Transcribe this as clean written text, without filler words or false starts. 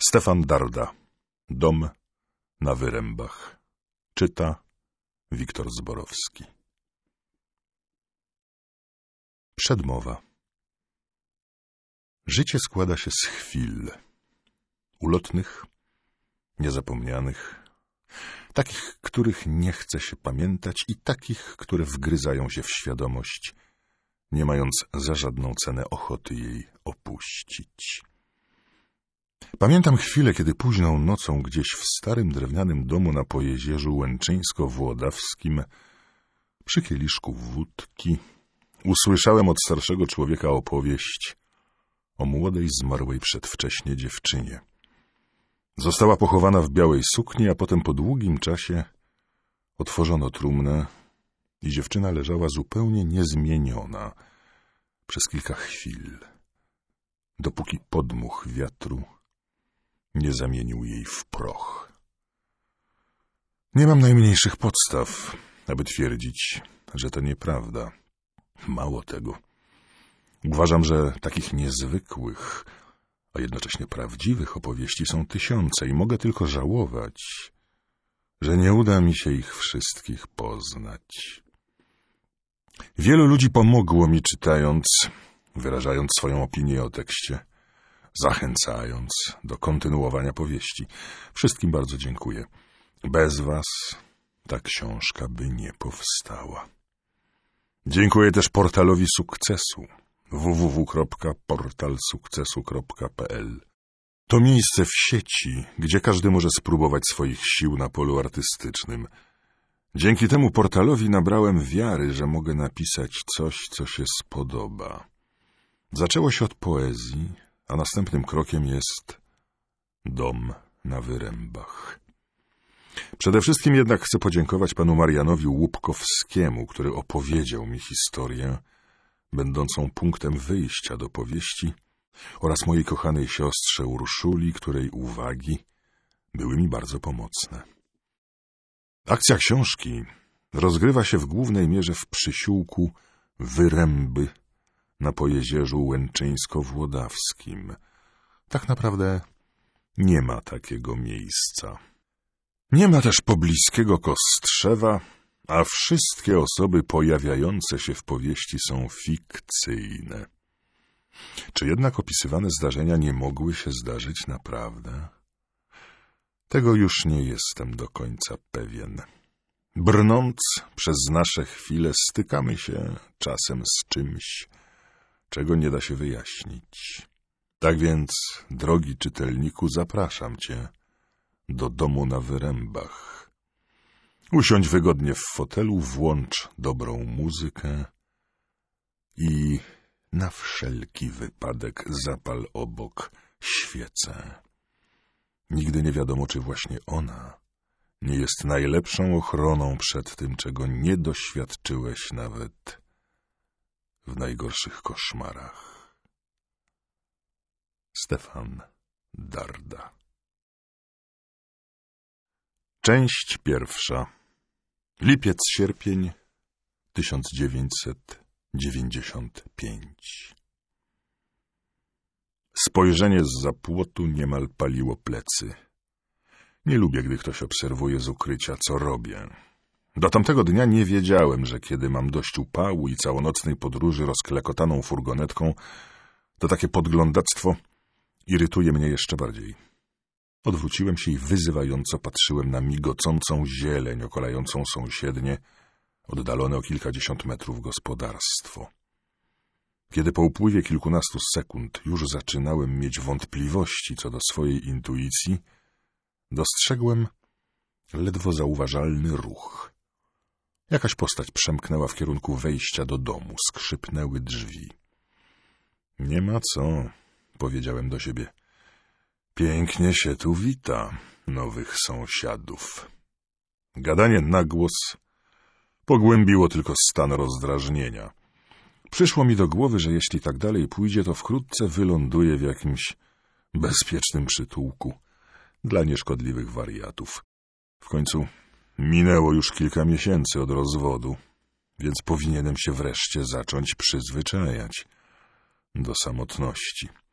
Stefan Darda. Dom na Wyrębach. Czyta Wiktor Zborowski. Przedmowa. Życie składa się z chwil. Ulotnych, niezapomnianych, takich, których nie chce się pamiętać i takich, które wgryzają się w świadomość, nie mając za żadną cenę ochoty jej opuścić. Pamiętam chwilę, kiedy późną nocą gdzieś w starym drewnianym domu na Pojezierzu Łęczyńsko-Włodawskim przy kieliszku wódki usłyszałem od starszego człowieka opowieść o młodej, zmarłej przedwcześnie dziewczynie. Została pochowana w białej sukni, a potem po długim czasie otworzono trumnę i dziewczyna leżała zupełnie niezmieniona przez kilka chwil, dopóki podmuch wiatru nie zamienił jej w proch. Nie mam najmniejszych podstaw, aby twierdzić, że to nieprawda. Mało tego. Uważam, że takich niezwykłych, a jednocześnie prawdziwych opowieści są tysiące i mogę tylko żałować, że nie uda mi się ich wszystkich poznać. Wielu ludzi pomogło mi czytając, wyrażając swoją opinię o tekście, zachęcając do kontynuowania powieści. Wszystkim bardzo dziękuję. Bez was ta książka by nie powstała. Dziękuję też portalowi sukcesu www.portalsukcesu.pl. To miejsce w sieci, gdzie każdy może spróbować swoich sił na polu artystycznym. Dzięki temu portalowi nabrałem wiary, że mogę napisać coś, co się spodoba. Zaczęło się od poezji, a następnym krokiem jest Dom na Wyrębach. Przede wszystkim jednak chcę podziękować panu Marianowi Łupkowskiemu, który opowiedział mi historię będącą punktem wyjścia do powieści, oraz mojej kochanej siostrze Urszuli, której uwagi były mi bardzo pomocne. Akcja książki rozgrywa się w głównej mierze w przysiółku Wyręby na Pojezierzu Łęczyńsko-Włodawskim. Tak naprawdę nie ma takiego miejsca. Nie ma też pobliskiego Kostrzewa, a wszystkie osoby pojawiające się w powieści są fikcyjne. Czy jednak opisywane zdarzenia nie mogły się zdarzyć naprawdę? Tego już nie jestem do końca pewien. Brnąc przez nasze chwile stykamy się czasem z czymś, czego nie da się wyjaśnić. Tak więc, drogi czytelniku, zapraszam cię do Domu na Wyrębach. Usiądź wygodnie w fotelu, włącz dobrą muzykę i na wszelki wypadek zapal obok świecę. Nigdy nie wiadomo, czy właśnie ona nie jest najlepszą ochroną przed tym, czego nie doświadczyłeś nawet w najgorszych koszmarach. Stefan Darda. Część pierwsza. Lipiec-sierpień 1995. Spojrzenie zza płotu niemal paliło plecy. Nie lubię, gdy ktoś obserwuje z ukrycia, co robię. Do tamtego dnia nie wiedziałem, że kiedy mam dość upału i całonocnej podróży rozklekotaną furgonetką, to takie podglądactwo irytuje mnie jeszcze bardziej. Odwróciłem się i wyzywająco patrzyłem na migocącą zieleń okalającą sąsiednie, oddalone o kilkadziesiąt metrów gospodarstwo. Kiedy po upływie kilkunastu sekund już zaczynałem mieć wątpliwości co do swojej intuicji, dostrzegłem ledwo zauważalny ruch. Jakaś postać przemknęła w kierunku wejścia do domu, skrzypnęły drzwi. Nie ma co, powiedziałem do siebie. Pięknie się tu wita nowych sąsiadów. Gadanie na głos pogłębiło tylko stan rozdrażnienia. Przyszło mi do głowy, że jeśli tak dalej pójdzie, to wkrótce wyląduję w jakimś bezpiecznym przytułku dla nieszkodliwych wariatów. W końcu minęło już kilka miesięcy od rozwodu, więc powinienem się wreszcie zacząć przyzwyczajać do samotności.